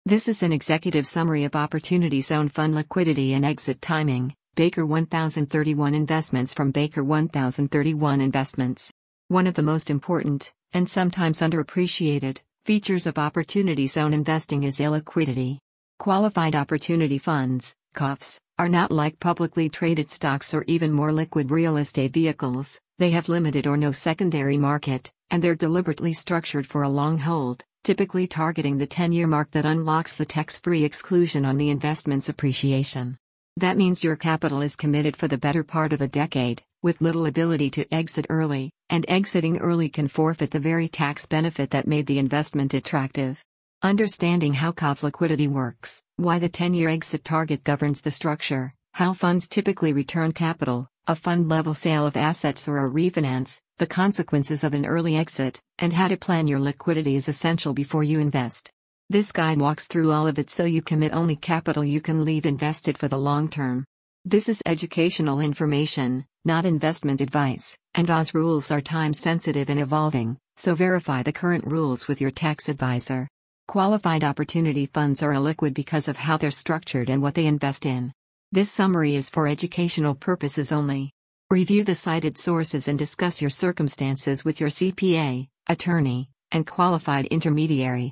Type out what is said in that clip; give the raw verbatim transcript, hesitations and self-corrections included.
This is an executive summary of Opportunity Zone Fund liquidity and exit timing. Baker one thousand thirty-one Investments from Baker one thousand thirty-one Investments. One of the most important, and sometimes underappreciated, features of Opportunity Zone investing is illiquidity. Qualified Opportunity Funds, Q O Fs, are not like publicly traded stocks or even more liquid real estate vehicles. They have limited or no secondary market, and they're deliberately structured for a long hold, typically targeting the ten-year mark that unlocks the tax-free exclusion on the investment's appreciation. That means your capital is committed for the better part of a decade, with little ability to exit early, and exiting early can forfeit the very tax benefit that made the investment attractive. Understanding how Q O F liquidity works, why the ten-year exit target governs the structure, how funds typically return capital, a fund-level sale of assets or a refinance, the consequences of an early exit, and how to plan your liquidity is essential before you invest. This guide walks through all of it so you commit only capital you can leave invested for the long term. This is educational information, not investment advice, and Oz rules are time-sensitive and evolving, so verify the current rules with your tax advisor. Qualified Opportunity Funds are illiquid because of how they're structured and what they invest in. This summary is for educational purposes only. Review the cited sources and discuss your circumstances with your C P A, attorney, and qualified intermediary.